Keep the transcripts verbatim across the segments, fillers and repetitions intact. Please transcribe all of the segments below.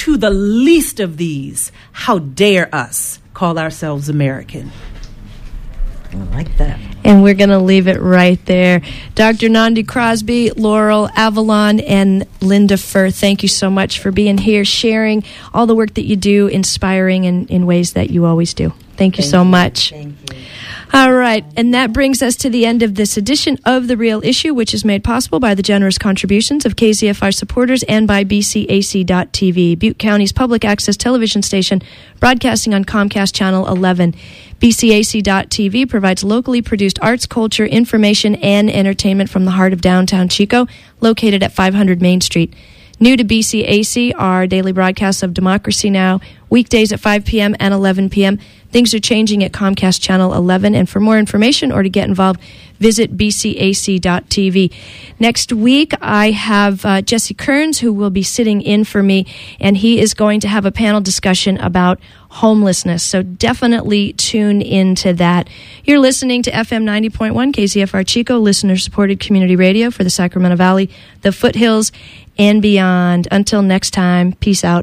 to the least of these, how dare us call ourselves American? I like that. And we're going to leave it right there. Doctor Nnamdi Crosby, Laurel Avalon, and Linda Furr, thank you so much for being here, sharing all the work that you do, inspiring in, in ways that you always do. Thank you Thank so you. much. Thank you. All right, and that brings us to the end of this edition of The Real Issue, which is made possible by the generous contributions of K Z F R supporters and by B C A C dot T V, Butte County's public access television station, broadcasting on Comcast Channel eleven. B C A C dot T V provides locally produced arts, culture, information, and entertainment from the heart of downtown Chico, located at five hundred Main Street. New to B C A C are daily broadcasts of Democracy Now!, weekdays at five p.m. and eleven p.m. Things are changing at Comcast Channel eleven, and for more information or to get involved, visit B C A C dot T V. Next week, I have uh, Jesse Kearns, who will be sitting in for me, and he is going to have a panel discussion about homelessness, so definitely tune into that. You're listening to F M ninety point one K Z F R Chico, listener-supported community radio for the Sacramento Valley, the Foothills, and beyond. Until next time, peace out.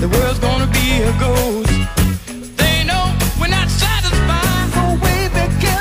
They know we're not satisfied, so we begin.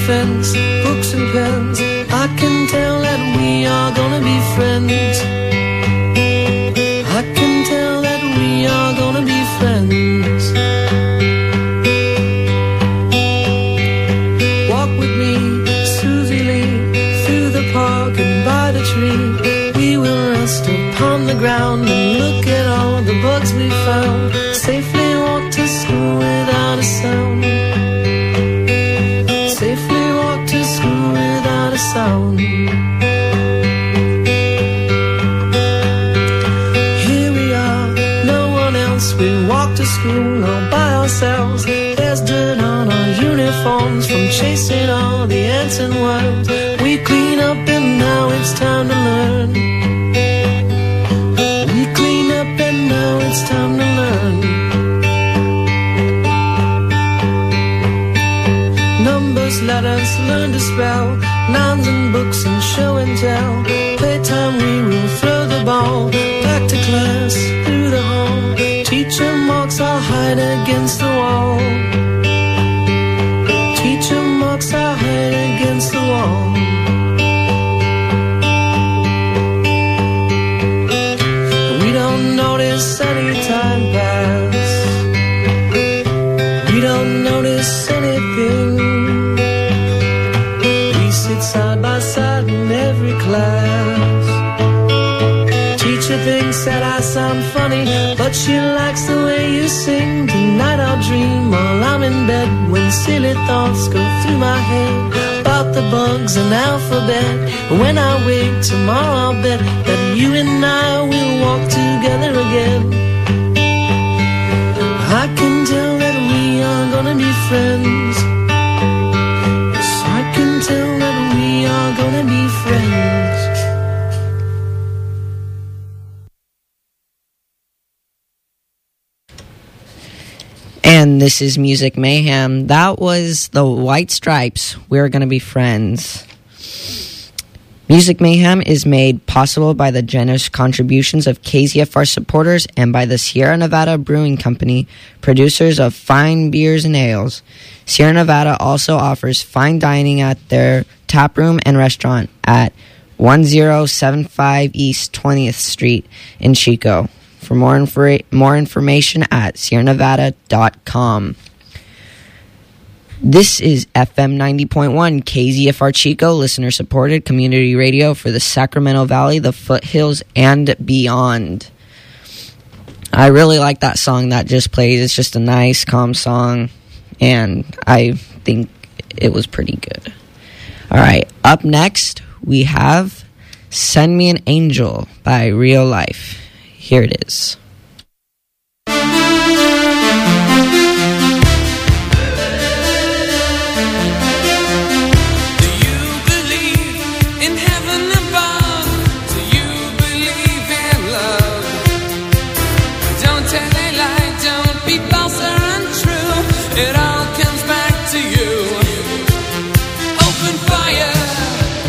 fence, books and pens. I can tell that we are gonna be friends. I can tell that we are gonna be friends. Walk with me, Susie Lee, through the park and by the tree. We will rest upon the ground and look at all the bugs we found. Safely walk to school without a sound. Safely walk to school without a sound. Here we are, no one else. We walk to school all by ourselves. There's dirt on our uniforms from chasing all the ants and worms. We clean up and now it's time to learn. We clean up and now it's time to learn. Numbers, letters, learn to spell. Nouns and books and show and tell. Playtime we will throw the ball. Back to class, through the hall. Teacher marks I'll hide against the wall. Teacher marks I'll hide against the wall. We don't notice any time pass. We don't notice anything. We sit side by side in every class. Teacher thinks that I sound funny, but she likes the way you sing. Tonight I'll dream while I'm in bed, when silly thoughts go through my head about the bugs and alphabet. When I wake tomorrow I'll bet that you and I will walk together again. I can tell that we are gonna be friends. Yes, I can tell that we are gonna be friends. And this is Music Mayhem. That was the White Stripes. We're gonna be friends. Music Mayhem is made possible by the generous contributions of K Z F R supporters and by the Sierra Nevada Brewing Company, producers of fine beers and ales. Sierra Nevada also offers fine dining at their tap room and restaurant at one oh seven five East twentieth Street in Chico. For more, infor- more information at sierra nevada dot com. This is F M ninety point one K Z F R Chico, listener-supported community radio for the Sacramento Valley, the foothills, and beyond. I really like that song that just played. It's just a nice, calm song, and I think it was pretty good. All right, up next, we have Send Me an Angel by Real Life. Here it is.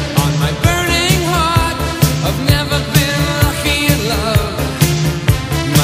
Never been lucky in love.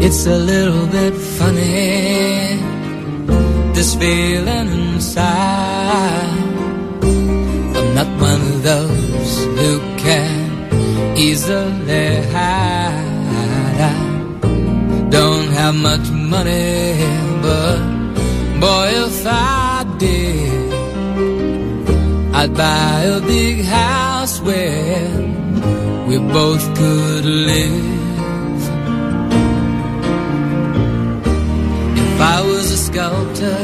It's a little bit funny, this feeling inside. I'm not one of those who can easily hide. I don't have much money, but boy, if I did, I'd buy a big house where we both could live. If I was a sculptor,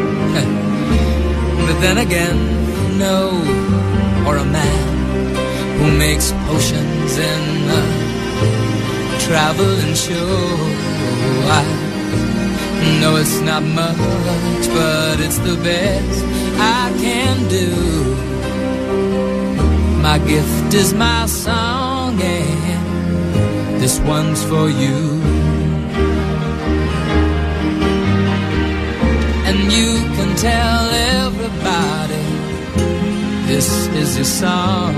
but then again, no, or a man who makes potions in a traveling show. I know it's not much, but it's the best I can do. My gift is my song, and this one's for you. And you can tell everybody this is your song.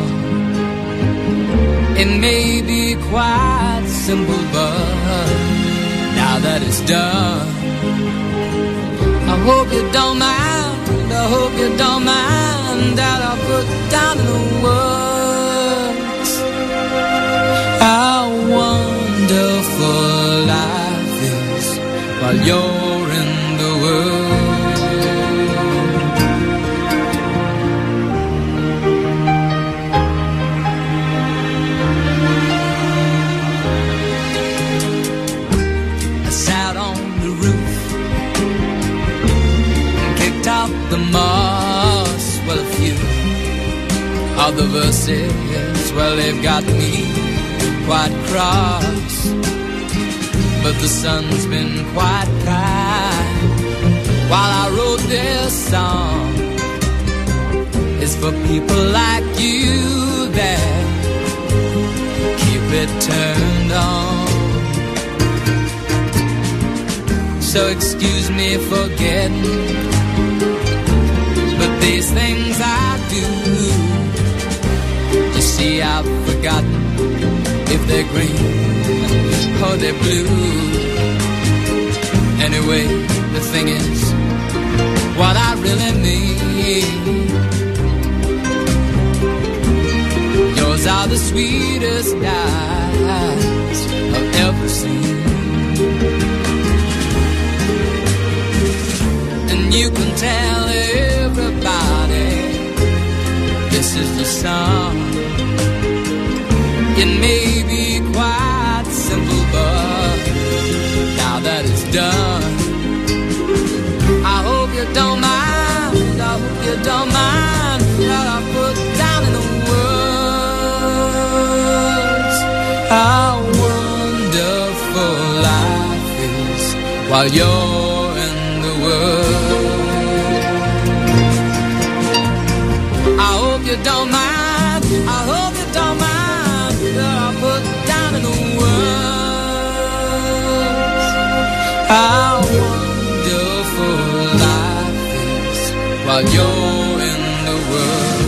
It may be quite simple, but now that it's done, I hope you don't mind, I hope you don't mind that I put down in the words how wonderful life is while you're in the world. The moss, well, a few of the verses, well, they've got me quite cross, but the sun's been quite kind while I wrote this song. It's for people like you that keep it turned on. So excuse me for getting, but these things I do, you see, I've forgotten if they're green or they're blue. Anyway, the thing is, what I really mean, yours are the sweetest eyes I've ever seen. And you can tell everybody this is the song. It may be quite simple, but now that it's done, I hope you don't mind, I hope you don't mind that I put down in the words how wonderful life is while you're in the world. I hope you don't mind, I hope you don't mind that I put down in the words how wonderful life is while you're in the world.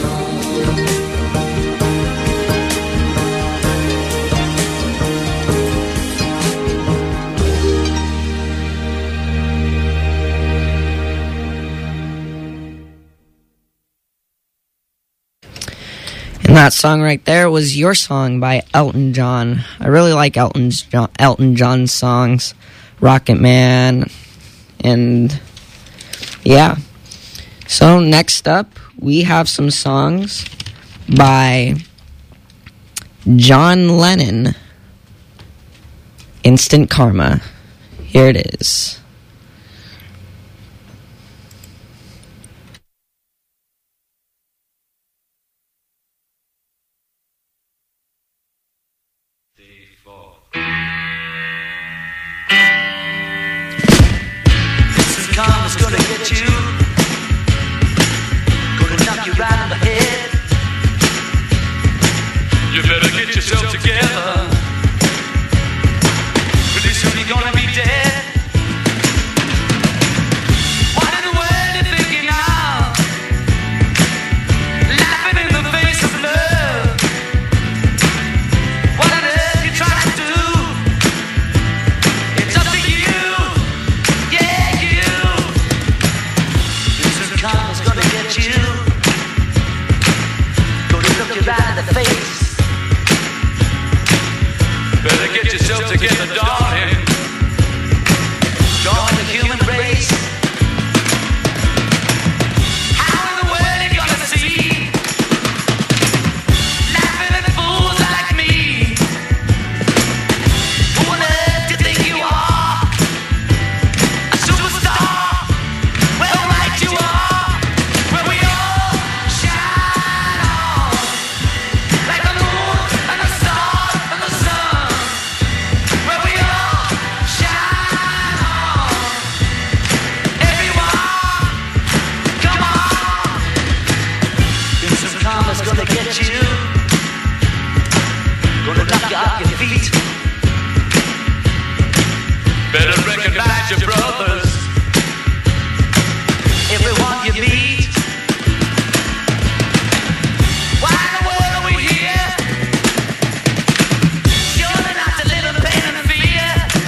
And that song right there was Your Song by Elton John. I really like Elton's John, Elton John's songs, Rocket Man, and yeah. So next up, we have some songs by John Lennon, Instant Karma. Here it is. Karma's gonna get you, gonna knock you right on the head. You better get yourself together, pretty soon you're gonna be dead. What in the world you thinking of? Laughing in the face of love. What on earth you trying to do? It's up got your feet. Better recognize your brothers, everyone you meet. Why in the world are we here? Surely not to live in pain and fear.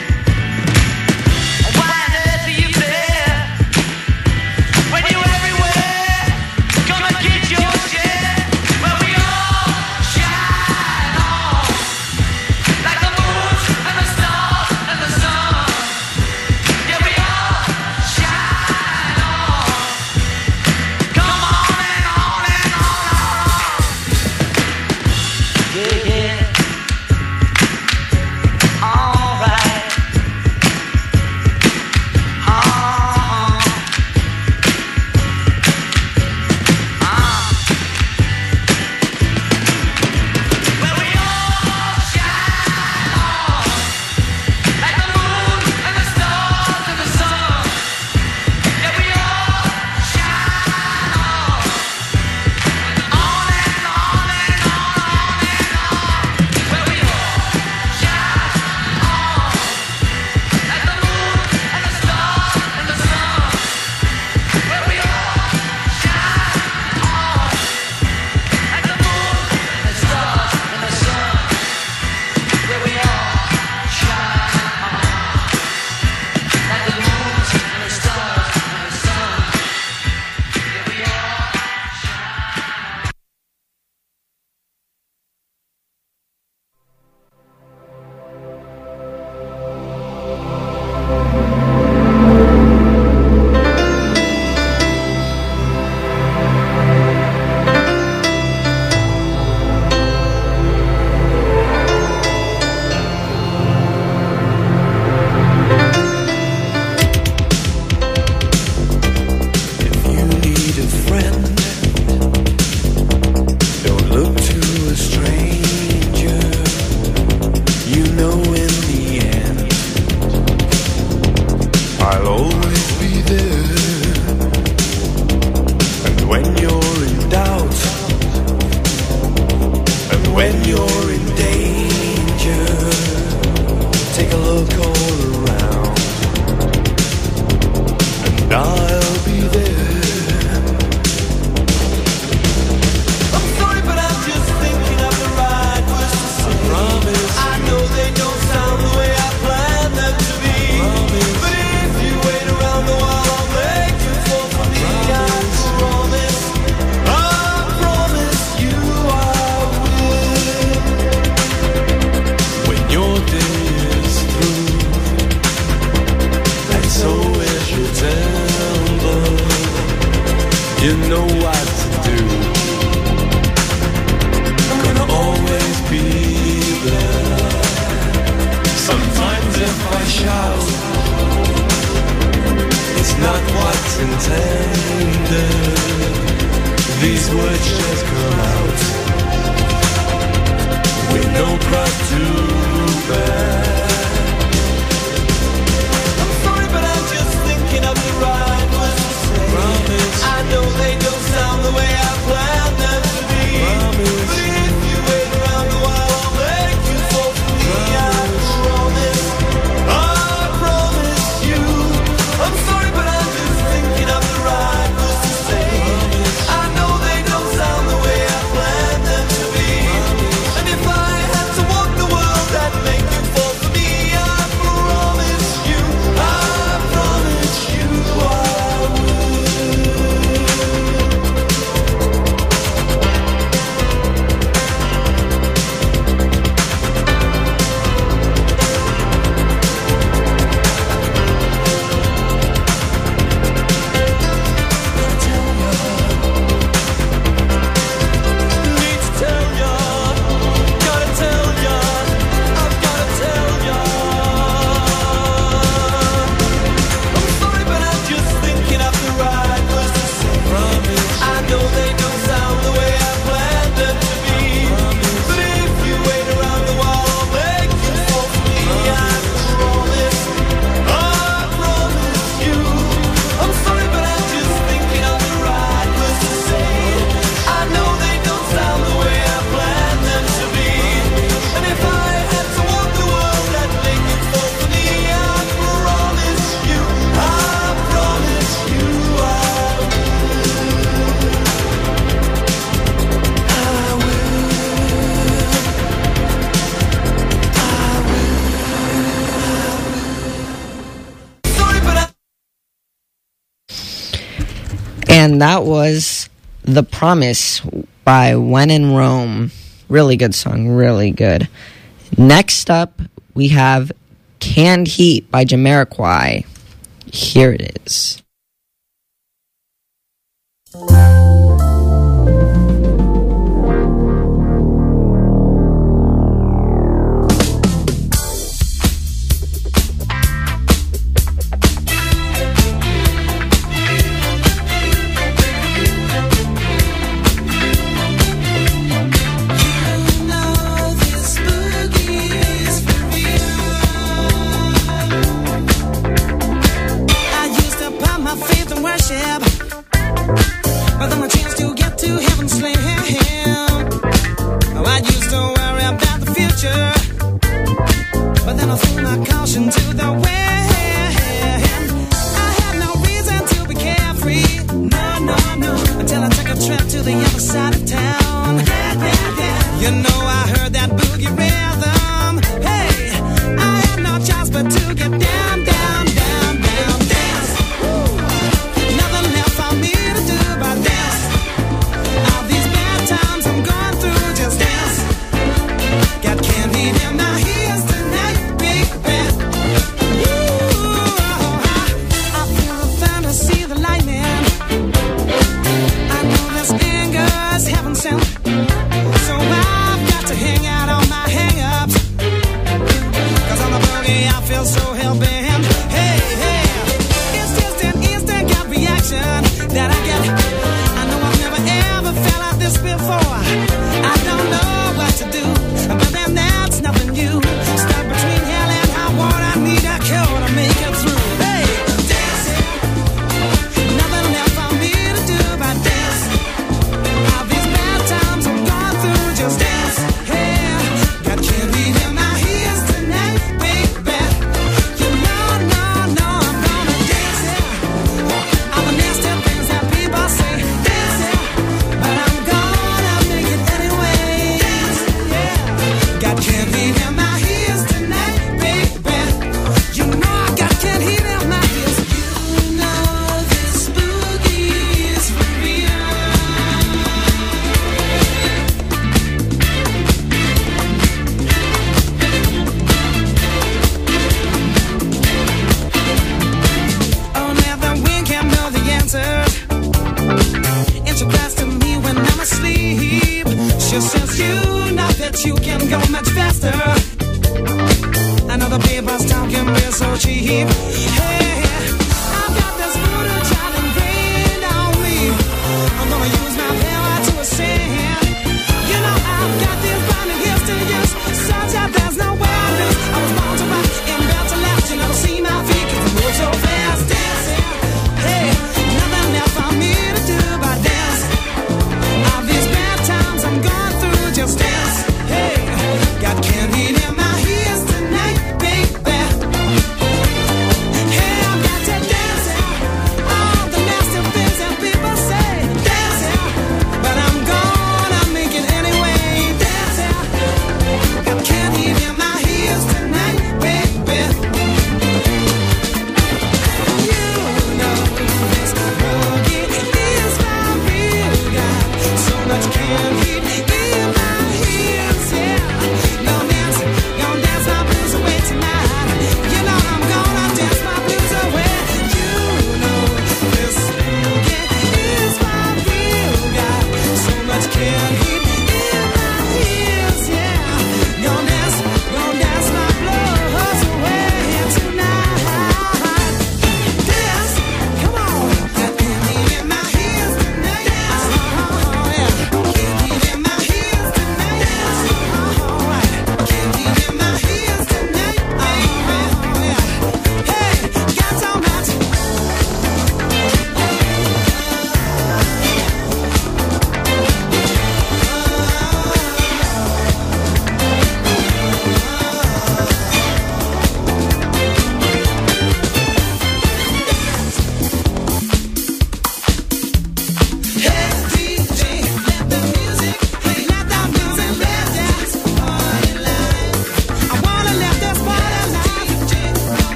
Why on earth are you there? When you're everywhere, come and get your share. Where we all shine on, like the moon and the stars and the sun. Yeah, we all shine on. Come on and on and on. Yeah, yeah. All right. Uh-huh. Uh. Where we all shine on, like the moon and the stars and the sun. Yeah, we all shine on, on and on and on and on. Where we all shine on, like the moon and the stars and the sun. Where we all shine on, like the moon and the stars and the sun. Where we all shine on, like the moon and the stars and the sun. Where we all shine. If you need a friend, don't look to a stranger. You know in the end, I'll always be there. And when you're in doubt, and when you're in danger, take a look all around, and I'll be there. I'm sorry, but I'm just thinking of the right words to say. I promise. I know they don't sound the way I planned them to be. Promise. But if you wait around a while, I'll make you fall for me. Promise. I promise. I promise you I will. When your day is through, and so is your temper, you know what to do. I'm gonna always be there. Sometimes if I shout, it's not what's intended. These words just come out with no cross to bear. I'm sorry, but I'm just thinking of the right words to say. Promise. I know they don't sound the way I planned them to be. Promise. But if you wait around a while, I'll make you fall for me. Promise. I promise. I promise you. I'm sorry, but I'm just thinking of the right words to say. Promise. I know they don't sound the way I planned them to be. Promise. And if I had to walk the world And that was The Promise by When in Rome. Really good song, really good. Next up, we have Canned Heat by Jamiroquai. Here it is. You can go much faster. Another paper's talking, we're so cheap. Hey.